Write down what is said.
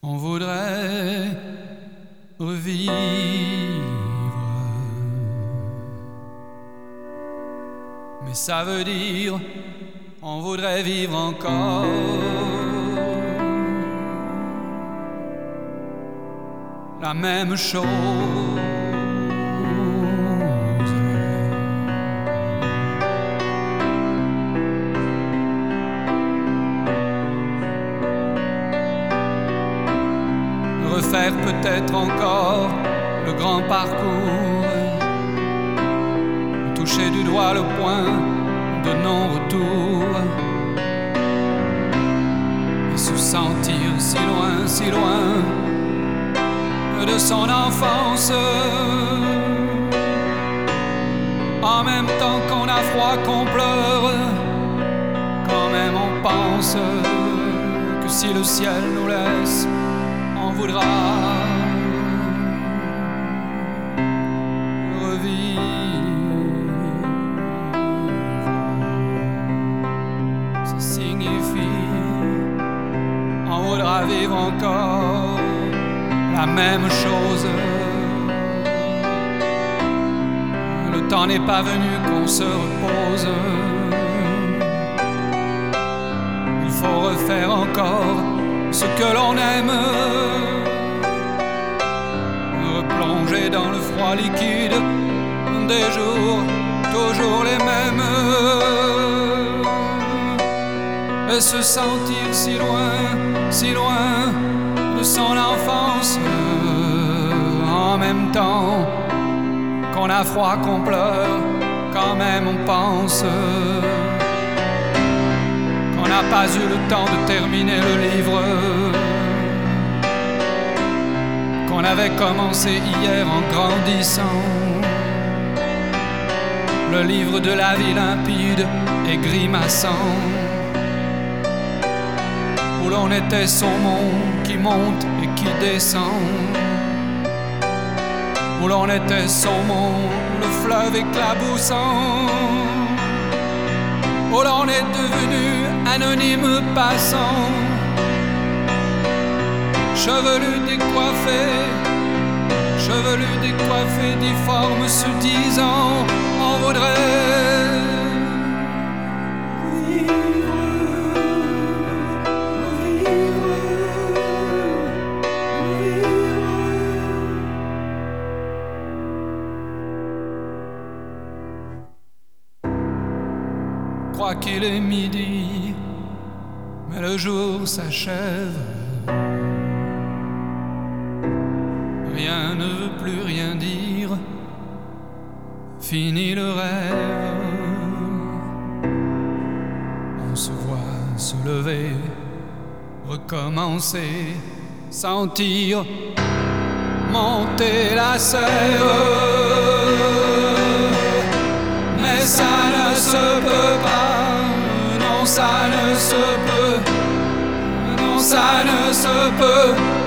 On voudrait revivre, mais ça veut dire on voudrait vivre encore. La même chose. Refaire peut-être encore le grand parcours, toucher du doigt le point de non-retour et se sentir si loin de son enfance. En même temps qu'on a froid, qu'on pleure, quand même on pense que si le ciel nous laisse, on voudra revivre. Ça signifie on voudra vivre encore la même chose. Le temps n'est pas venu qu'on se repose. Il faut refaire encore ce que l'on aime, replonger dans le froid liquide des jours toujours les mêmes, et se sentir si loin de son enfance. En même temps qu'on a froid, qu'on pleure, quand même on pense qu'on n'a pas eu le temps de terminer le livre qu'on avait commencé hier en grandissant. Le livre de la vie limpide et grimaçant, où l'on était son monde qui monte et qui descend, où l'on était son monde, le fleuve éclaboussant, où l'on est devenu anonyme passant, chevelu décoiffé, difforme, se disant on voudrait crois qu'il est midi, mais le jour s'achève. Rien ne veut plus rien dire, fini le rêve. On se voit se lever, recommencer, sentir monter la sève. Mais ça ne se peut pas, non ça ne se peut, non ça ne se peut.